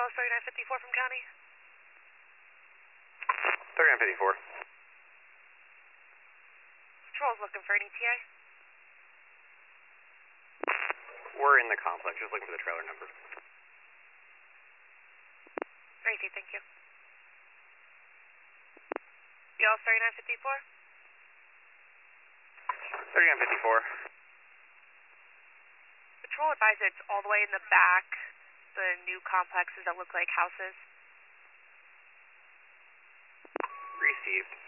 BLS 3954 from County. 3954. Patrol's looking for an ETA. We're in the complex, just looking for the trailer number. Great, thank you. BLS 3954. 3954. Patrol advised it's all the way in the back, the new complexes that look like houses. Received.